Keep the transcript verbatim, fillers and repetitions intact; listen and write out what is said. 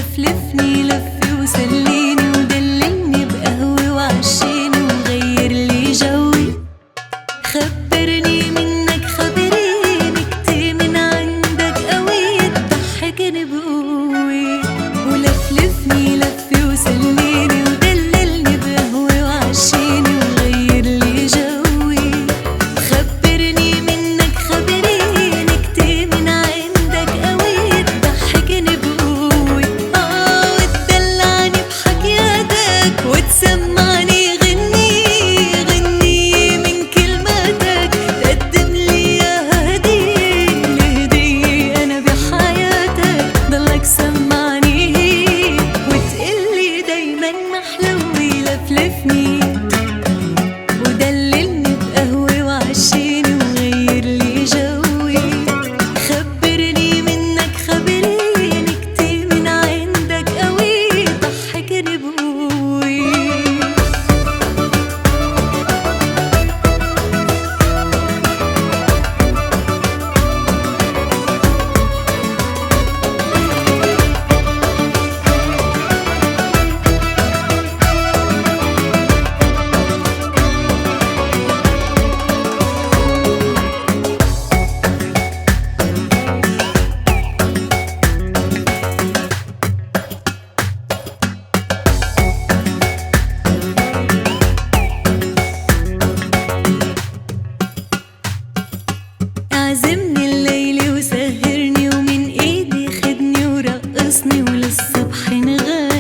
لفلفني لف وسليني ودللني بقهوة وعشيني وغير لي جوي. خبرني منك خبريني كتير من عندك قوي تضحكني بقوي. ولفلفني لف وسليني ودللني بقهوة وعشيني وغير لي جوي. خبرني منك خبريني كتير من عندك قوي تضحكني بقوي. اه وتدلعني بحكياتك وتسمعني غني غني من كلماتك. تقدم لي اياها هدية الهدية انا بحياتك. ضلك سمعني وتقلي دايما محلوي. لفلفني ودللني بقهوة وعشيني وغير لي جوي. خبرني منك خبريني كتير من عندك قوي ضحكني بقوي. اعزمني الليل وسهرني ومن ايدي خدني ورقصني وللصبح نغني.